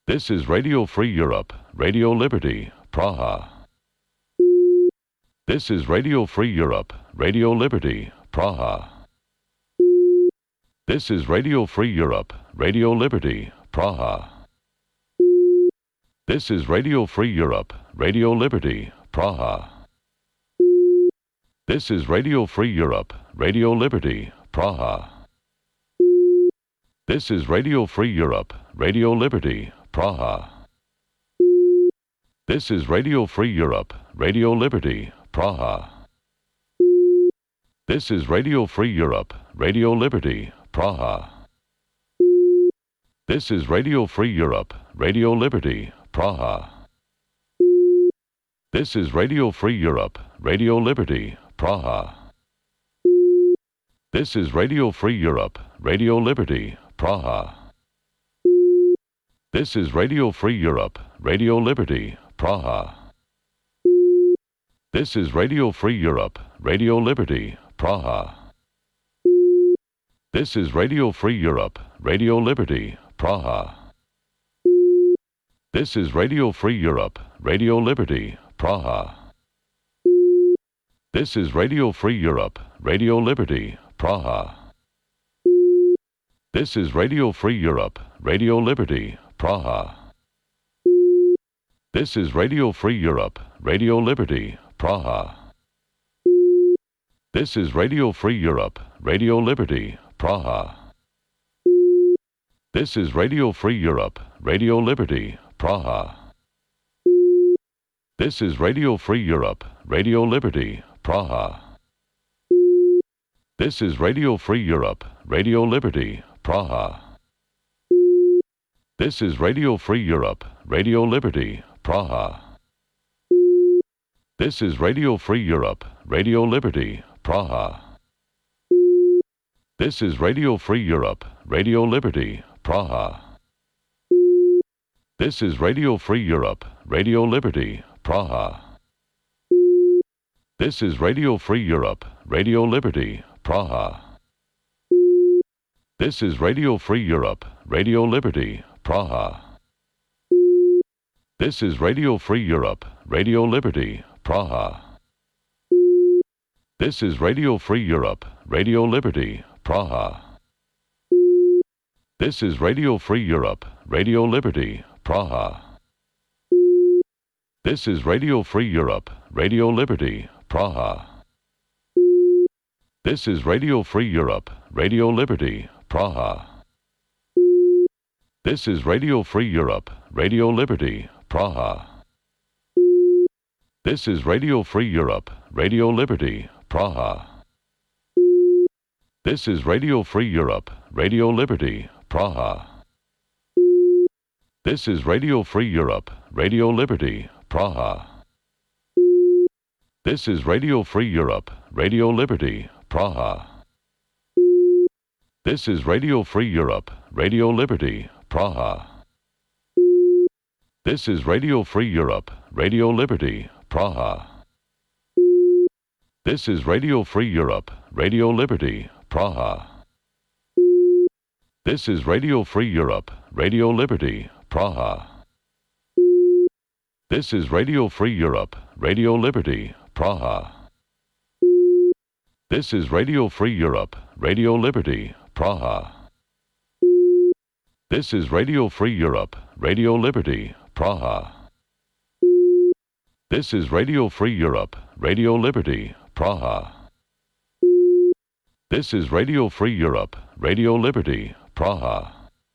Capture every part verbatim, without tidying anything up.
This is Radio Free Europe, Radio Liberty, Praha. This is Radio Free Europe, Radio Liberty, Praha. This is Radio Free Europe, Radio Liberty, Praha. This is Radio Free Europe, Radio Liberty, Praha. This is Radio Free Europe, Radio Liberty, Praha. This is Radio Free Europe, Radio Liberty, Praha. This is Radio Free Europe, Radio Liberty, Praha. This is Radio Free Europe, Radio Liberty, Praha. This is Radio Free Europe, Radio Liberty, Praha. This is Radio Free Europe, Radio Liberty, Praha. This is Radio Free Europe, Radio Liberty, Praha. This is Radio Free Europe, Radio Liberty, Praha. This is Radio Free Europe, Radio Liberty, Praha. This is Radio Free Europe, Radio Liberty, Praha. This is Radio Free Europe, Radio Liberty, Praha. This is Radio Free Europe, Radio Liberty, Praha. This is Radio Free Europe, Radio Liberty, Praha. This is Radio Free Europe, Radio Liberty, Praha. This is Radio Free Europe, Radio Liberty, Praha. This is Radio Free Europe, Radio Liberty, Praha. This is Radio Free Europe, Radio Liberty, Praha. This is Radio Free Europe, Radio Liberty, Praha. This is Radio Free Europe, Radio Liberty, Praha. This is Radio Free Europe, Radio Liberty, Praha. This is Radio Free Europe, Radio Liberty, Praha. This is Radio Free Europe, Radio Liberty, Praha. This is Radio Free Europe, Radio Liberty, Praha. This is Radio Free Europe, Radio Liberty, Praha. This is Radio Free Europe, Radio Liberty, Praha. This is Radio Free Europe, Radio Liberty, Praha. This is Radio Free Europe, Radio Liberty, Praha. This is Radio Free Europe, Radio Liberty, Praha. This is Radio Free Europe, Radio Liberty, Praha. This is Radio Free Europe, Radio Liberty, Praha. This is Radio Free Europe, Radio Liberty, Praha. This is Radio Free Europe, Radio Liberty, Praha. This is Radio Free Europe, Radio Liberty, Praha. This is Radio Free Europe, Radio Liberty, Praha. This is Radio Free Europe, Radio Liberty, Praha. This is Radio Free Europe, Radio Liberty, Praha. This is Radio Free Europe, Radio Liberty, Praha. This is Radio Free Europe, Radio Liberty, Praha. This is Radio Free Europe, Radio Liberty, Praha. This is Radio Free Europe, Radio Liberty, Praha. This is Radio Free Europe, Radio Liberty, Praha. This is Radio Free Europe, Radio Liberty, Praha. This is Radio Free Europe, Radio Liberty, Praha.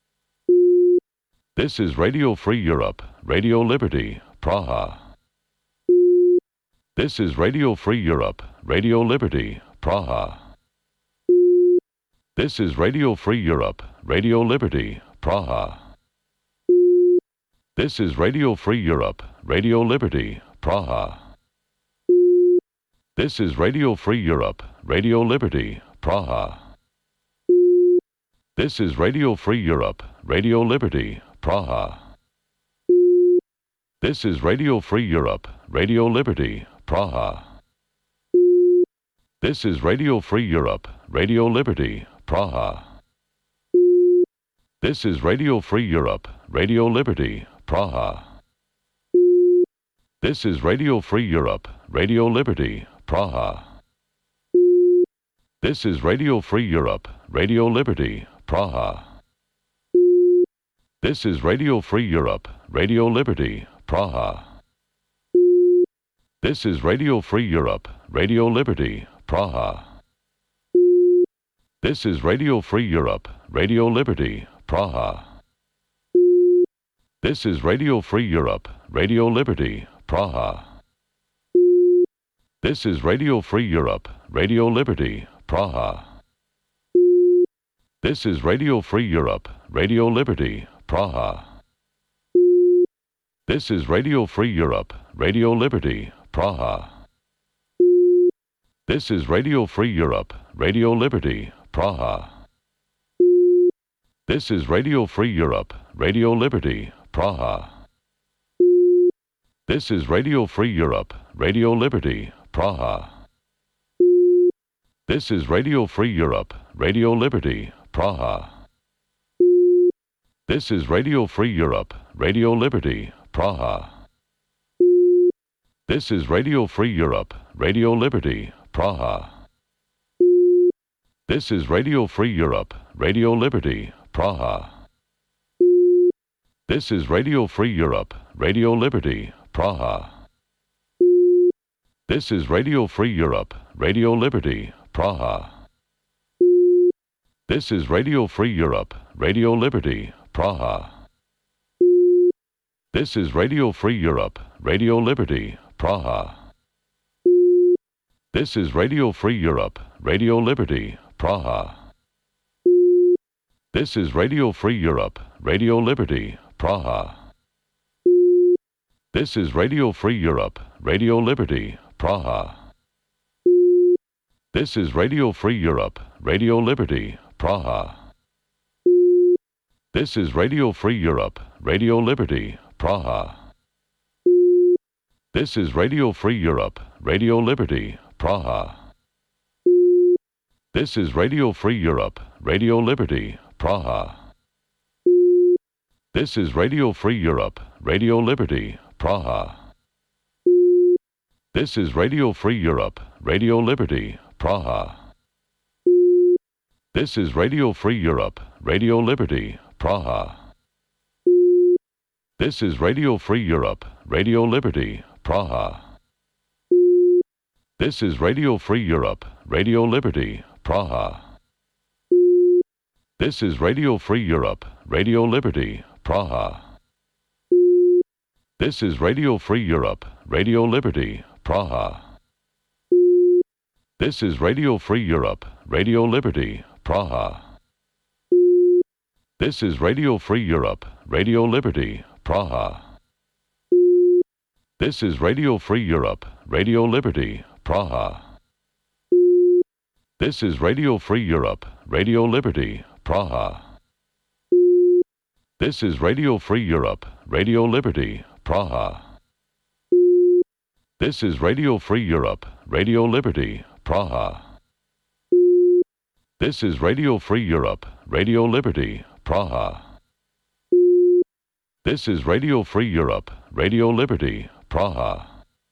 This is Radio Free Europe, Radio Liberty, Praha. This is Radio Free Europe, Radio Liberty, Praha. This is Radio Free Europe, Radio Liberty, Praha. This is Radio Free Europe, Radio Liberty, Praha. This is Radio Free Europe, Radio Liberty, Praha. This is Radio Free Europe, Radio Liberty, Praha. This is Radio Free Europe, Radio Liberty, Praha. This is Radio Free Europe, Radio Liberty, Praha. This is Radio Free Europe, Radio Liberty, Praha. This is Radio Free Europe, Radio Liberty, Praha. This is Radio Free Europe, Radio Liberty, Praha. This is Radio Free Europe, Radio Liberty, Praha. This is Radio Free Europe, Radio Liberty, Praha. This is Radio Free Europe, Radio Liberty, Praha. This is Radio Free Europe, Radio Liberty, Praha. This is Radio Free Europe, Radio Liberty, Praha. This is Radio Free Europe, Radio Liberty, Praha. This is Radio Free Europe, Radio Liberty, Praha. This is Radio Free Europe, Radio Liberty, Praha. This is Radio Free Europe, Radio Liberty, Praha. This is Radio Free Europe, Radio Liberty, Praha. This is Radio Free Europe, Radio Liberty, Praha. This is Radio Free Europe, Radio Liberty, Praha. This is Radio Free Europe, Radio Liberty, Praha. This is Radio Free Europe, Radio Liberty, Praha. This is Radio Free Europe, Radio Liberty, Praha. This is Radio Free Europe, Radio Liberty, Praha. This is Radio Free Europe, Radio Liberty, Praha. This is Radio Free Europe, Radio Liberty, Praha. This is Radio Free Europe, Radio Liberty, Praha. This is Radio Free Europe, Radio Liberty, Praha. This is Radio Free Europe, Radio Liberty, Praha. This is Radio Free Europe, Radio Liberty, Praha. This is Radio Free Europe, Radio Liberty, Praha. This is Radio Free Europe, Radio Liberty, Praha. This is Radio Free Europe, Radio Liberty, Praha. This is Radio Free Europe, Radio Liberty, Praha. This is Radio Free Europe, Radio Liberty, Praha. This is Radio Free Europe, Radio Liberty, Praha. This is Radio Free Europe, Radio Liberty, Praha. This is Radio Free Europe, Radio Liberty, Praha. This is Radio Free Europe, Radio Liberty, Praha. This is Radio Free Europe, Radio Liberty, Praha. This is Radio Free Europe, Radio Liberty, Praha. This is Radio Free Europe, Radio Liberty, Praha. This is Radio Free Europe, Radio Liberty, Praha. This is Radio Free Europe, Radio Liberty, Praha. This is Radio Free Europe, Radio Liberty, Praha. This is Radio Free Europe, Radio Liberty, Praha. This is Radio Free Europe, Radio Liberty, Praha. This is Radio Free Europe, Radio Liberty, Praha.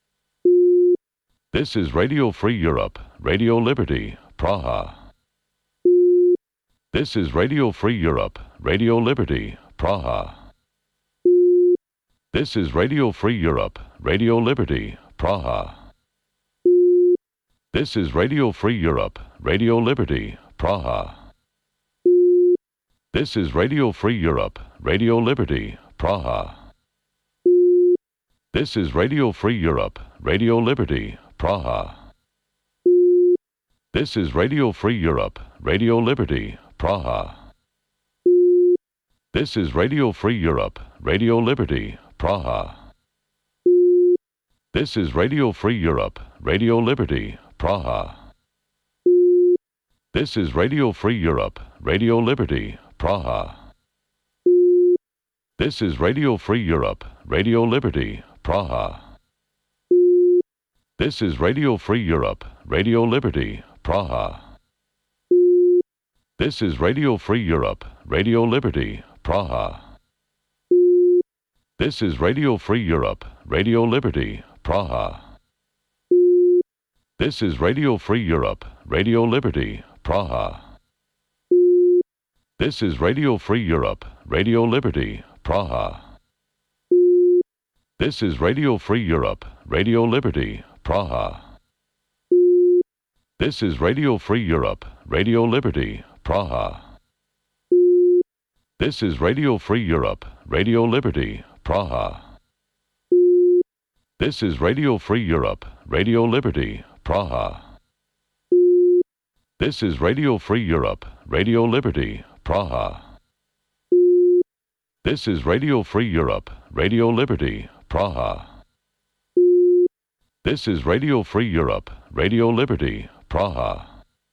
This is Radio Free Europe, Radio Liberty, Praha. This is Radio Free Europe, Radio Liberty, Praha. This is Radio Free Europe, Radio Liberty, Praha. This is Radio Free Europe, Radio Liberty, Praha. This is Radio Free Europe, Radio Liberty, Praha. This is Radio Free Europe, Radio Liberty, Praha. This is Radio Free Europe, Radio Liberty, Praha. This is Radio Free Europe, Radio Liberty, Praha. This is Radio Free Europe, Radio Liberty, Praha. This is Radio Free Europe, Radio Liberty, Praha. This is Radio Free Europe, Radio Liberty, Praha. This is Radio Free Europe, Radio Liberty, Praha. This is Radio Free Europe, Radio Liberty, Praha. This is Radio Free Europe, Radio Liberty, Praha. This is Radio Free Europe, Radio Liberty, Praha. This is Radio Free Europe, Radio Liberty, Praha. This is Radio Free Europe, Radio Liberty, Praha. This is Radio Free Europe, Radio Liberty, Praha. This is Radio Free Europe, Radio Liberty, Praha. This is Radio Free Europe, Radio Liberty, Praha. This is Radio Free Europe, Radio Liberty, Praha. This is Radio Free Europe, Radio Liberty, Praha. This is Radio Free Europe, Radio Liberty, Praha.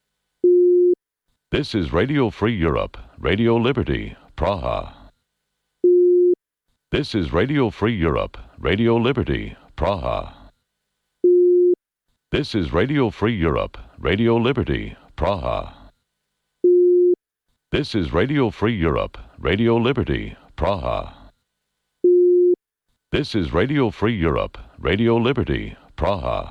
This is Radio Free Europe, Radio Liberty, Praha. This is Radio Free Europe, Radio Liberty, Praha. This is Radio Free Europe, Radio Liberty, Praha. This is Radio Free Europe, Radio Liberty, Praha. This is Radio Free Europe, Radio Liberty, Praha.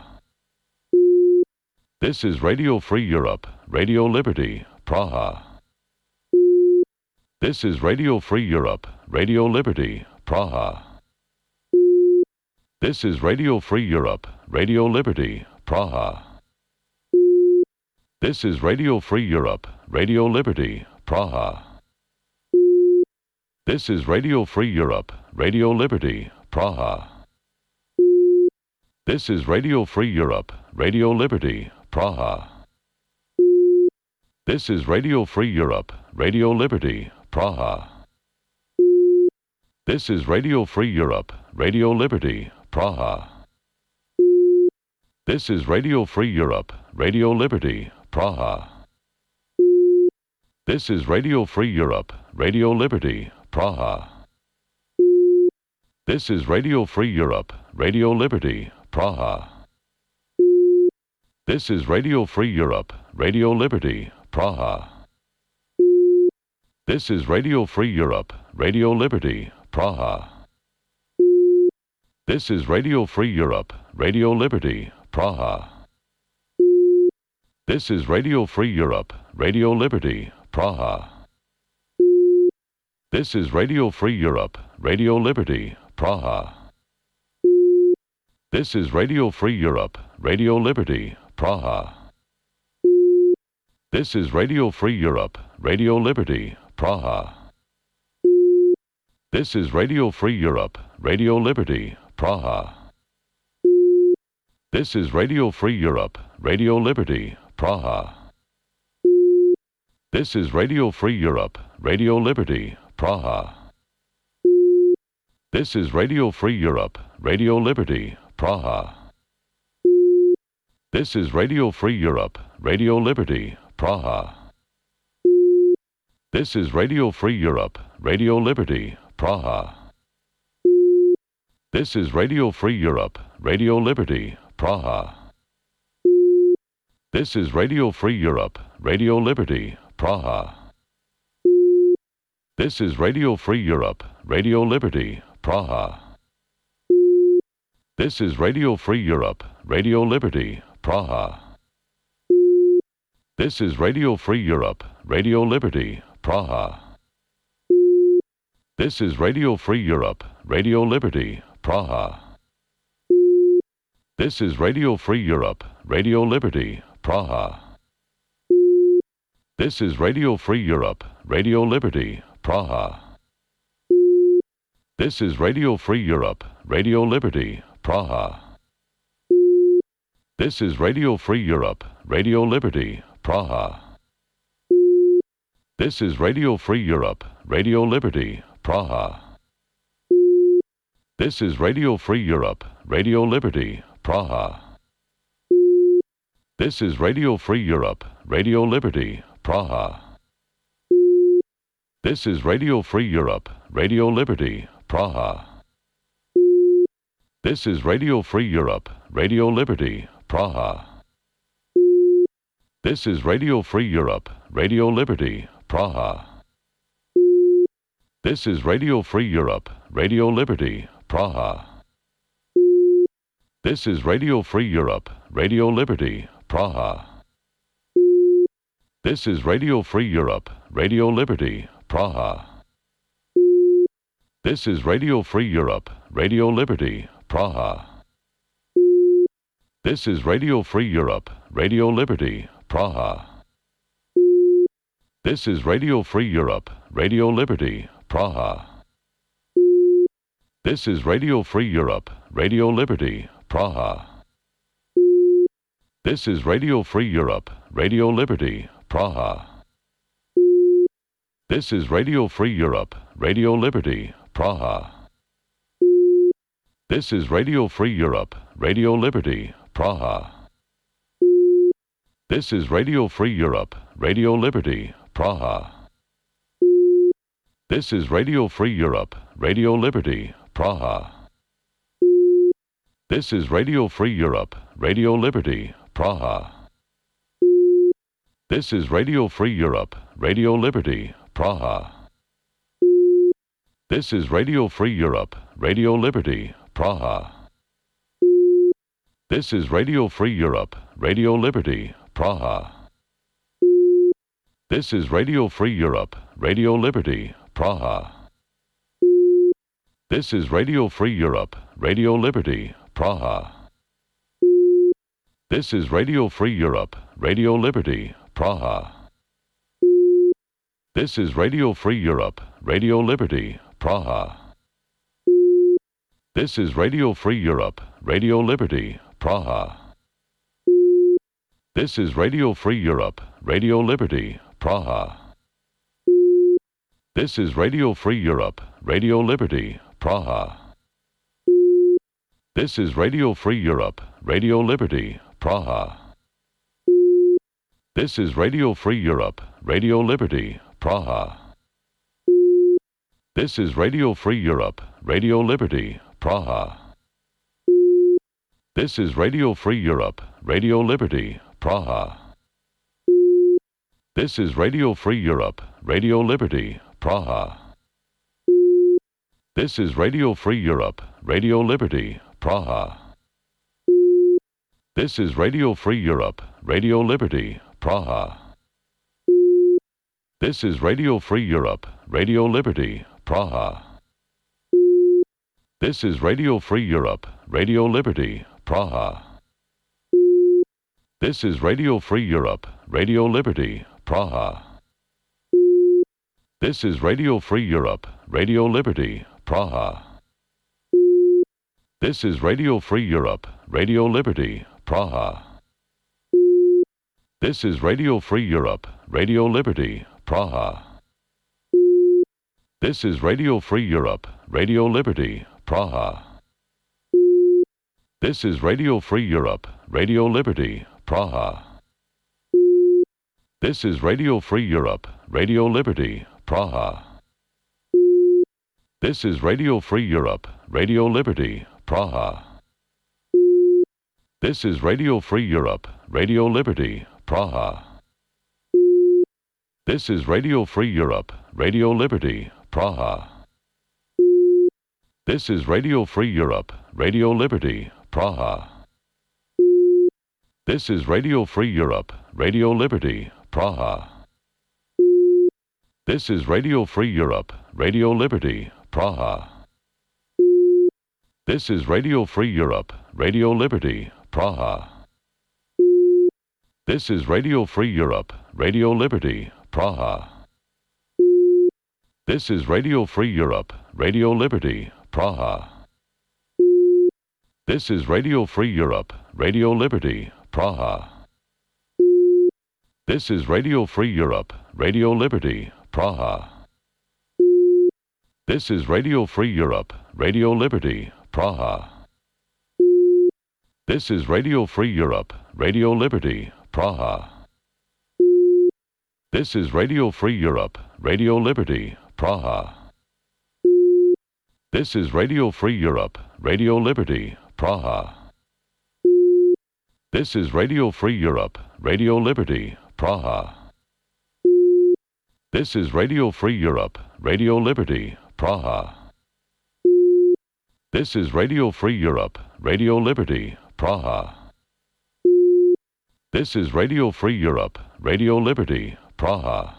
This is Radio Free Europe, Radio Liberty, Praha. This is Radio Free Europe, Radio Liberty, Praha. This is Radio Free Europe, Radio Liberty, Praha. This is Radio Free Europe, Radio Liberty, Praha. This is Radio Free Europe, Radio Liberty, Praha. This is Radio Free Europe, Radio Liberty, Praha. This is Radio Free Europe, Radio Liberty, Praha. This is Radio Free Europe, Radio Liberty, Praha. This is Radio Free Europe, Radio Liberty, Praha. This is Radio Free Europe, Radio Liberty, Praha. This is Radio Free Europe, Radio Liberty, Praha. This is Radio Free Europe, Radio Liberty, Praha. This is Radio Free Europe, Radio Liberty, Praha. This is Radio Free Europe, Radio Liberty, Praha. This is Radio Free Europe, Radio Liberty, Praha. This is Radio Free Europe, Radio Liberty, Praha. This is Radio Free Europe, Radio Liberty, Praha. This is Radio Free Europe, Radio Liberty, Praha. This is Radio Free Europe, Radio Liberty, Praha. This is Radio Free Europe, Radio Liberty, Praha. This is Radio Free Europe, Radio Liberty, Praha. This is Radio Free Europe, Radio Liberty, Praha. This is Radio Free Europe, Radio Liberty, Praha. This is Radio Free Europe, Radio Liberty, Praha. This is Radio Free Europe, Radio Liberty, Praha. This is Radio Free Europe, Radio Liberty, Praha. This is Radio Free Europe, Radio Liberty, Praha. This is Radio Free Europe, Radio Liberty, Praha. This is Radio Free Europe, Radio Liberty, Praha. This is Radio Free Europe, Radio Liberty, Praha. This is Radio Free Europe, Radio Liberty, Praha. This is Radio Free Europe, Radio Liberty, Praha. This is Radio Free Europe, Radio Liberty, Praha. This is Radio Free Europe, Radio Liberty, Praha. This is Radio Free Europe, Radio Liberty, Praha. This is Radio Free Europe, Radio Liberty, Praha. This is Radio Free Europe, Radio Liberty, Praha. This is Radio Free Europe, Radio Liberty, Praha. This is Radio Free Europe, Radio Liberty, Praha. This is Radio Free Europe, Radio Liberty, Praha. This is Radio Free Europe, Radio Liberty, Praha. This is Radio Free Europe, Radio Liberty, Praha. This is Radio Free Europe, Radio Liberty, Praha. This is Radio Free Europe, Radio Liberty, Praha. This is Radio Free Europe, Radio Liberty, Praha. This is Radio Free Europe, Radio Liberty, Praha. This is Radio Free Europe, Radio Liberty, Praha. This is Radio Free Europe, Radio Liberty, Praha. This is Radio Free Europe, Radio Liberty, Praha. This is Radio Free Europe, Radio Liberty, Praha. This is Radio Free Europe, Radio Liberty, Praha. This is Radio Free Europe, Radio Liberty, Praha. This is Radio Free Europe, Radio Liberty, Praha. This is Radio Free Europe, Radio Liberty, Praha. This is Radio Free Europe, Radio Liberty, Praha. This is Radio Free Europe, Radio Liberty, Praha. This is Radio Free Europe, Radio Liberty, Praha. This is Radio Free Europe, Radio Liberty, Praha. This is Radio Free Europe, Radio Liberty, Praha. This is Radio Free Europe, Radio Liberty, Praha. This is Radio Free Europe, Radio Liberty, Praha. This is Radio Free Europe, Radio Liberty, Praha. This is Radio Free Europe, Radio Liberty, Praha. This is Radio Free Europe, Radio Liberty, Praha. This is Radio Free Europe, Radio Liberty, Praha. This is Radio Free Europe, Radio Liberty, Praha. This is Radio Free Europe, Radio Liberty, Praha. This is Radio Free Europe, Radio Liberty, Praha. This is Radio Free Europe, Radio Liberty, Praha. This is Radio Free Europe, Radio Liberty, Praha. This is Radio Free Europe, Radio Liberty, Praha. This is Radio Free Europe, Radio Liberty, Praha. This is Radio Free Europe, Radio Liberty, Praha. This is Radio Free Europe, Radio Liberty, Praha. This is Radio Free Europe, Radio Liberty, Praha. This is Radio Free Europe, Radio Liberty, Praha. This is Radio Free Europe, Radio Liberty, Praha. This is Radio Free Europe, Radio Liberty, Praha. This is Radio Free Europe, Radio Liberty, Praha. This is Radio Free Europe, Radio Liberty, Praha. This is Radio Free Europe, Radio Liberty, Praha. This is Radio Free Europe, Radio Liberty, Praha. This is Radio Free Europe, Radio Liberty, Praha. This is Radio Free Europe, Radio Liberty, Praha. This is Radio Free Europe, Radio Liberty, Praha. This is Radio Free Europe, Radio Liberty, Praha. This is Radio Free Europe, Radio Liberty, Praha. This is Radio Free Europe, Radio Liberty, Praha. This is Radio Free Europe, Radio Liberty, Praha. This is Radio Free Europe, Radio Liberty, Praha. This is Radio Free Europe, Radio Liberty, Praha. This is Radio Free Europe, Radio Liberty, Praha. This is Radio Free Europe, Radio Liberty, Praha. This is Radio Free Europe, Radio Liberty, Praha. This is Radio Free Europe, Radio Liberty, Praha. This is Radio Free Europe, Radio Liberty, Praha. This is Radio Free Europe, Radio Liberty, Praha. This is Radio Free Europe, Radio Liberty, Praha.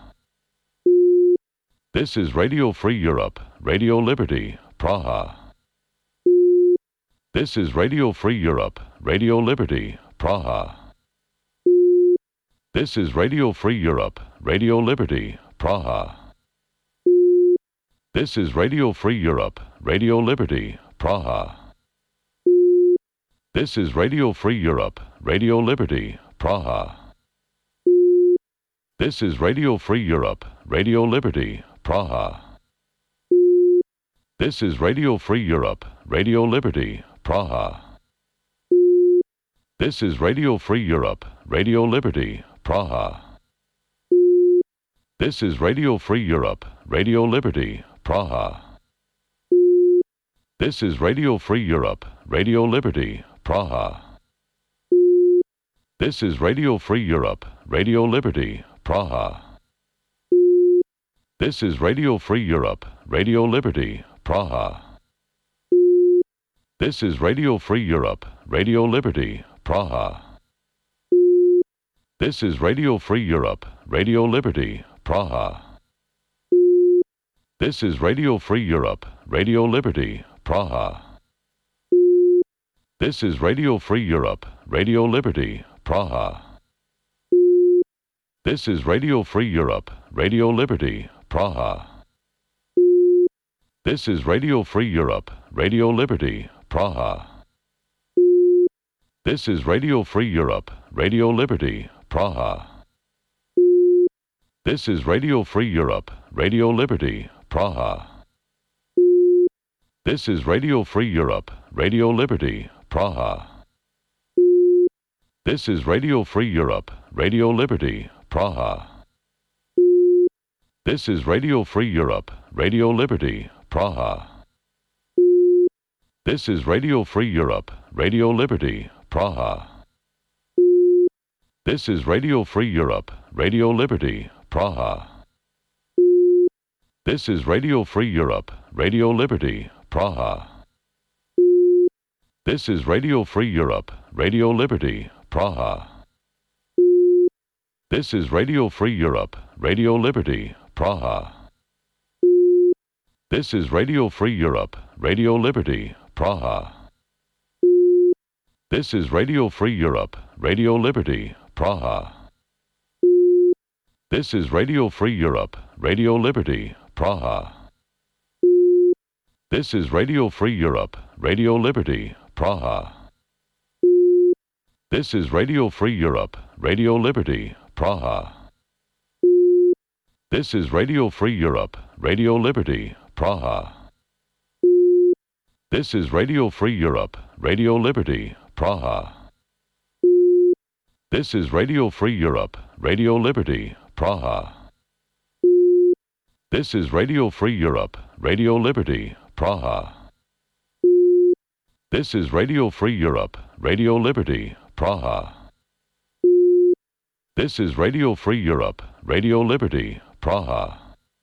This is Radio Free Europe, Radio Liberty, Praha. This is Radio Free Europe, Radio Liberty, Praha. This is Radio Free Europe, Radio Liberty, Praha. This is Radio Free Europe, Radio Liberty, Praha. This is Radio Free Europe, Radio Liberty, Praha. This is Radio Free Europe, Radio Liberty, Praha. This is Radio Free Europe, Radio Liberty, Praha. This is Radio Free Europe, Radio Liberty, Praha. This is Radio Free Europe, Radio Liberty, Praha. This is Radio Free Europe, Radio Liberty, Praha. This is Radio Free Europe, Radio Liberty, Praha. This is Radio Free Europe, Radio Liberty, Praha. This is Radio Free Europe, Radio Liberty, Praha. This is Radio Free Europe, Radio Liberty, Praha. This is Radio Free Europe, Radio Liberty, Praha. This is Radio Free Europe, Radio Liberty, Praha. This is Radio Free Europe, Radio Liberty, Praha. This is Radio Free Europe, Radio Liberty, Praha. This is Radio Free Europe, Radio Liberty, Praha. This is Radio Free Europe, Radio Liberty, Praha. This is Radio Free Europe, Radio Liberty, Praha. This is Radio Free Europe, Radio Liberty, Praha. This is Radio Free Europe, Radio Liberty, Praha. This is Radio Free Europe, Radio Liberty, Praha. This is Radio Free Europe, Radio Liberty, Praha. This is Radio Free Europe, Radio Liberty, Praha. This is Radio Free Europe, Radio Liberty, Praha. This is Radio Free Europe, Radio Liberty, Praha. This is Radio Free Europe, Radio Liberty, Praha. This is Radio Free Europe, Radio Liberty, Praha. This is Radio Free Europe, Radio Liberty, Praha. This is Radio Free Europe, Radio Liberty, Praha. This is Radio Free Europe, Radio Liberty, Praha. This is Radio Free Europe, Radio Liberty, Praha. This is Radio Free Europe, Radio Liberty, Praha. This is Radio Free Europe, Radio Liberty, Praha. This is Radio Free Europe, Radio Liberty, Praha. This is Radio Free Europe, Radio Liberty, Praha. This is Radio Free Europe, Radio Liberty, Praha.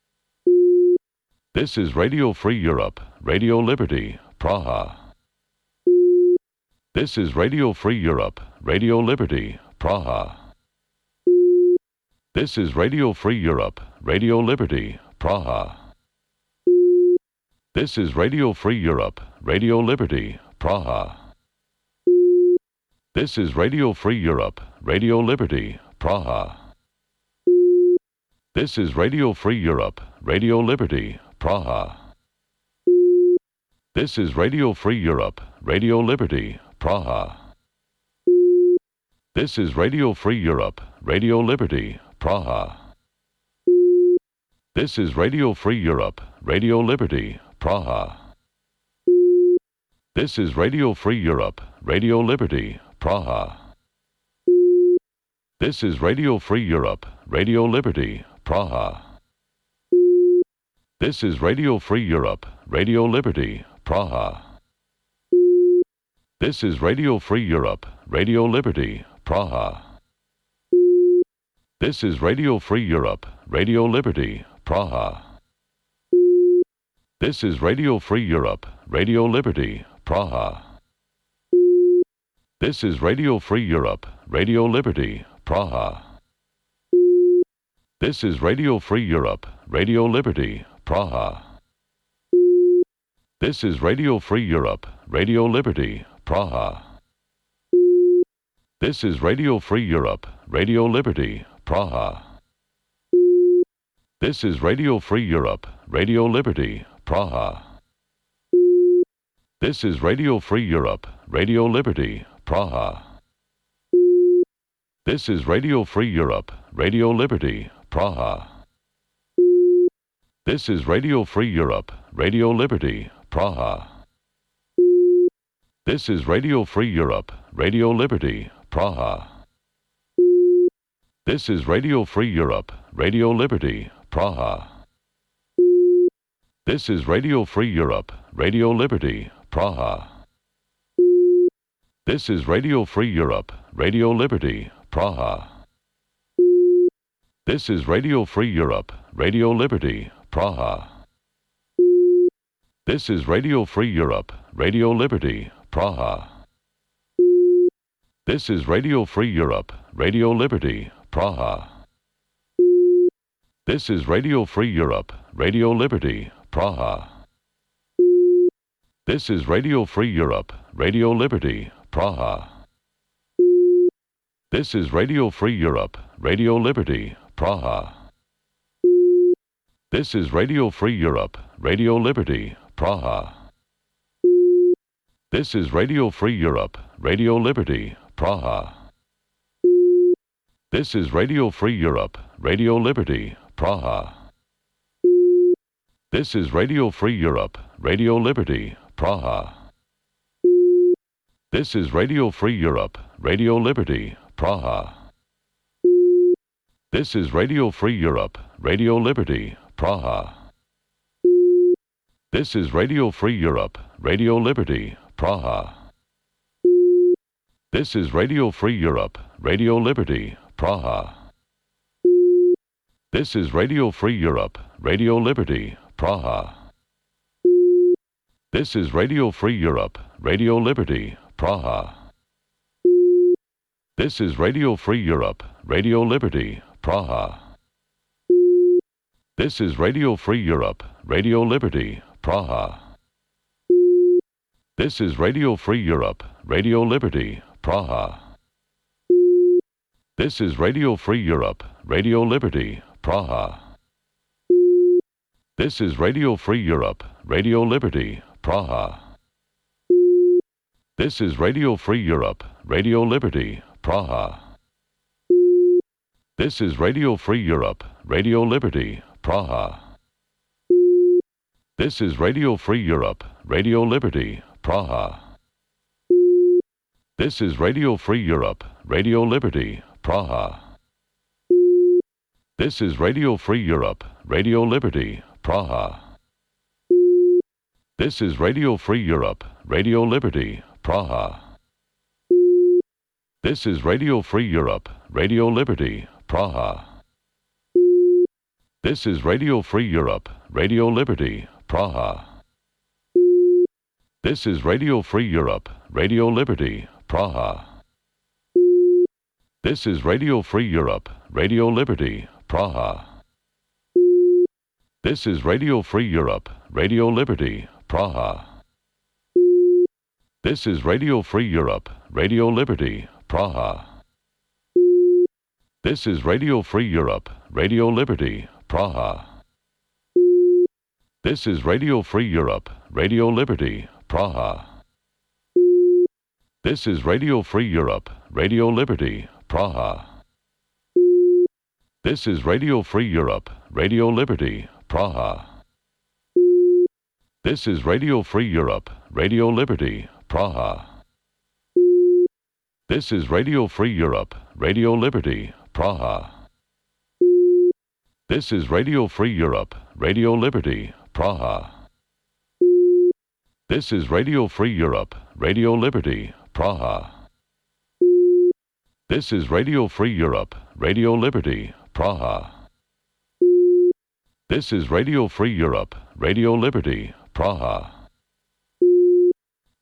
This is Radio Free Europe, Radio Liberty, Praha. This is Radio Free Europe, Radio Liberty, Praha. This is Radio Free Europe, Radio Liberty, Praha. This is Radio Free Europe, Radio Liberty, Praha. This is Radio Free Europe, Radio Liberty, Praha. This is Radio Free Europe, Radio Liberty, Praha. This is Radio Free Europe, Radio Liberty, Praha. This is Radio Free Europe, Radio Liberty, Praha. This is Radio Free Europe, Radio Liberty, Praha. This is Radio Free Europe, Radio Liberty, Praha. This is Radio Free Europe, Radio Liberty, Praha. This is Radio Free Europe, Radio Liberty, Praha. This is Radio Free Europe, Radio Liberty, Praha. This is Radio Free Europe, Radio Liberty, Praha. This is Radio Free Europe, Radio Liberty, Praha. This is Radio Free Europe, Radio Liberty, Praha. This is Radio Free Europe, Radio Liberty, Praha. This is Radio Free Europe, Radio Liberty, Praha. This is Radio Free Europe, Radio Liberty, Praha. This is Radio Free Europe, Radio Liberty, Praha. This is Radio Free Europe, Radio Liberty, Praha. This is Radio Free Europe, Radio Liberty, Praha. This is Radio Free Europe, Radio Liberty, Praha. This is Radio Free Europe, Radio Liberty, Praha. This is Radio Free Europe, Radio Liberty, Praha. This is Radio Free Europe, Radio Liberty, Praha. This is Radio Free Europe, Radio Liberty, Praha. This is Radio Free Europe, Radio Liberty, Praha. This is Radio Free Europe, Radio Liberty, Praha. This is Radio Free Europe, Radio Liberty, Praha. This is Radio Free Europe, Radio Liberty, Praha. This is Radio Free Europe, Radio Liberty, Praha. This is Radio Free Europe, Radio Liberty, Praha. This is Radio Free Europe, Radio Liberty, Praha. This is Radio Free Europe, Radio Liberty, Praha. This is Radio Free Europe, Radio Liberty, Praha. This is Radio Free Europe, Radio Liberty, Praha. This is Radio Free Europe, Radio Liberty, Praha. This is Radio Free Europe, Radio Liberty, Praha. This is Radio Free Europe, Radio Liberty, Praha. This is Radio Free Europe, Radio Liberty, Praha. This is Radio Free Europe, Radio Liberty, Praha. This is Radio Free Europe, Radio Liberty, Praha. This is Radio Free Europe, Radio Liberty, Praha. This is Radio Free Europe, Radio Liberty, Praha. This is Radio Free Europe, Radio Liberty, Praha. This is Radio Free Europe, Radio Liberty, Praha. This is Radio Free Europe, Radio Liberty, Praha. This is Radio Free Europe, Radio Liberty, Praha. This is Radio Free Europe, Radio Liberty, Praha. This is Radio Free Europe, Radio Liberty, Praha. This is Radio Free Europe, Radio Liberty, Praha. This is Radio Free Europe, Radio Liberty, Praha. This is Radio Free Europe, Radio Liberty, Praha. This is Radio Free Europe, Radio Liberty, Praha. This is Radio Free Europe, Radio Liberty, Praha. This is Radio Free Europe, Radio Liberty, Praha. This is Radio Free Europe, Radio Liberty, Praha. This is Radio Free Europe, Radio Liberty, Praha. This is Radio Free Europe, Radio Liberty, Praha. This is Radio Free Europe, Radio Liberty, Praha. This is Radio Free Europe, Radio Liberty, Praha. This is Radio Free Europe, Radio Liberty, Praha. This is Radio Free Europe, Radio Liberty, Praha. This is Radio Free Europe, Radio Liberty, Praha. This is Radio Free Europe, Radio Liberty, Praha. This is Radio Free Europe, Radio Liberty, Praha. This is Radio Free Europe, Radio Liberty, Praha. This is Radio Free Europe, Radio Liberty, Praha. This is Radio Free Europe, Radio Liberty, Praha.